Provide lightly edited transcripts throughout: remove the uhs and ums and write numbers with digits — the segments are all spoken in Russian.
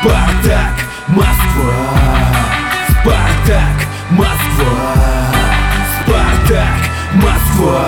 Спартак, Москва. Спартак, Москва. Спартак, Москва.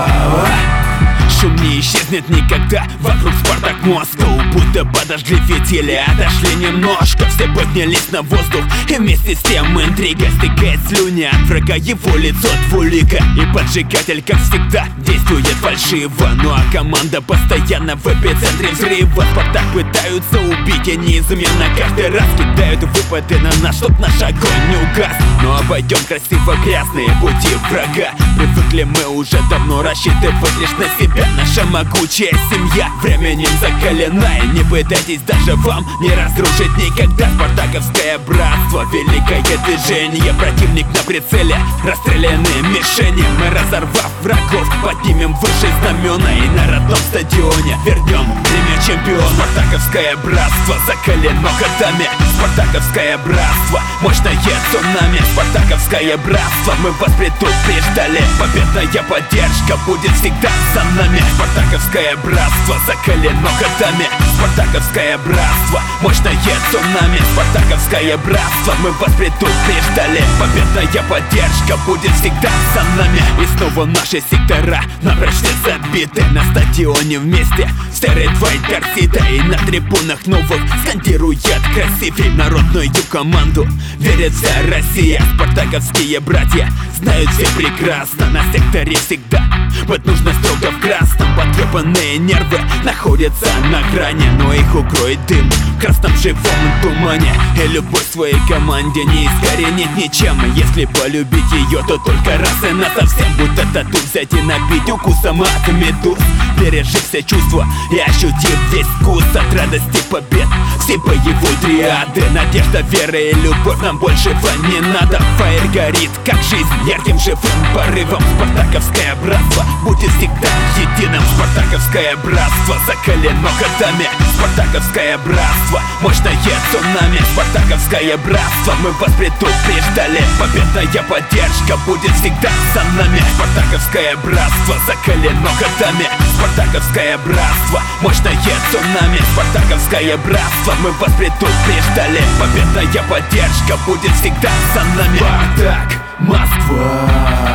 Шум не исчезнет никогда, вокруг Спартак Москва. Будто подожгли фитили, отошли немножко. Все поднялись на воздух, и вместе с тем интрига. Стекает слюни от врага, его лицо двулика. И поджигатель, как всегда, действует фальшиво. Ну а команда постоянно в эпицентре взрыва. Спартак пытаются убить, и неизменно каждый раз кидают выпады на нас, чтоб наш огонь не угас. Но обойдем красиво грязные пути врага. Привыкли мы уже давно рассчитывать лишь на себя. Наша могучая семья временем закалена. И не пытайтесь даже вам не разрушить никогда. Спартаковское братство, великое движение. Противник на прицеле, расстрелянные мишени. Мы, разорвав врагов, поднимем выше знамена. И на родном стадионе вернем время чемпиона. Спартаковское братство закалено годами. Спартаковское братство, мощное цунами. Спартаковское братство, мы вас предупреждали. Победная поддержка будет всегда за нами. Спартаковское братство закалено годами. Спартаковское братство, мощное цунами. Спартаковское братство, мы вас предупреждали. Победная поддержка будет всегда за нами. И снова наши сектора напрочь забиты. На стадионе вместе стерет твои торсида. И на трибунах новых скандирует красивей народную команду. Верит вся Россия. Спартаковские братья знают все прекрасно. На секторе всегда вот нужно строго в красном. Потрепанные нервы находятся на грани, но их укроет дым в красном живом тумане. И любовь к своей команде не искоренит ничем. Если полюбить ее, то только раз и насовсем. Будто тату взять и набить укусом от медуз. Пережив все чувства и ощутив весь вкус от радости побед. Все боевой триады, надежда, вера и любовь. Нам большего не надо. Фаер горит, как жизнь, ярким живым порывом. Спартаковское братство будет всегда единым. Спартаковское братство закалено годами. Спартаковское братство, мощное цунами. Спартаковское братство, мы вас предупреждали. Победная поддержка будет всегда за нами. Спартаковское братство закалено годами. Спартаковское братство, мощное цунами. Спартаковское братство, мы вас предупреждали. Победная поддержка будет всегда за нами. Спартак, Москва.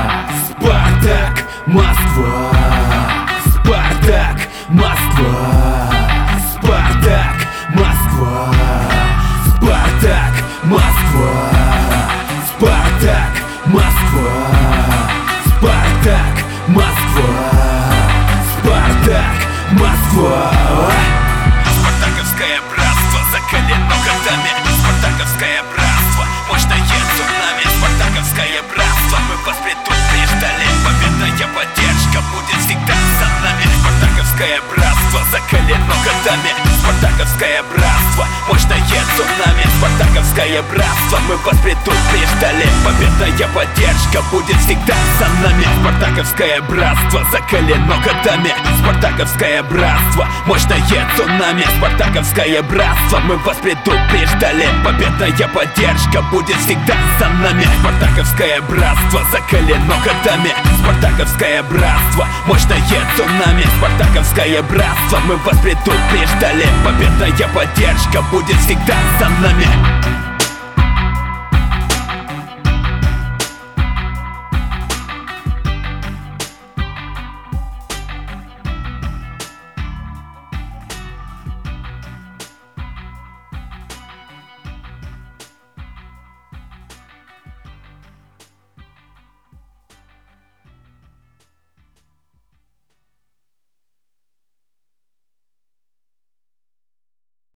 Спартак, Москва. Спартак, Москва. Спартак, Москва. Спартак, Москва. Спартак, Москва. Спартак, Москва. Спартак, Москва. Спартаковское братство закалено годами. Спартаковское братство, мощное цунами. Спартаковское братство, мы вас предупреждали. Победная поддержка будет всегда за нами. Спартаковское братство закалено годами. Спартаковское братство, мощное цунами. Спартаковское братство, мы вас предупреждали. Победная поддержка будет всегда за нами. Спартаковское братство закалено годами. Спартаковское братство, мощное цунами. Спартаковское братство, мы вас предупреждали. Победная поддержка будет всегда за нами. Спартаковское братство закалено годами. Спартаковское братство, мощное цунами. Спартаковское братство, мы вас предупреждали. Победная поддержка будет всегда за нами.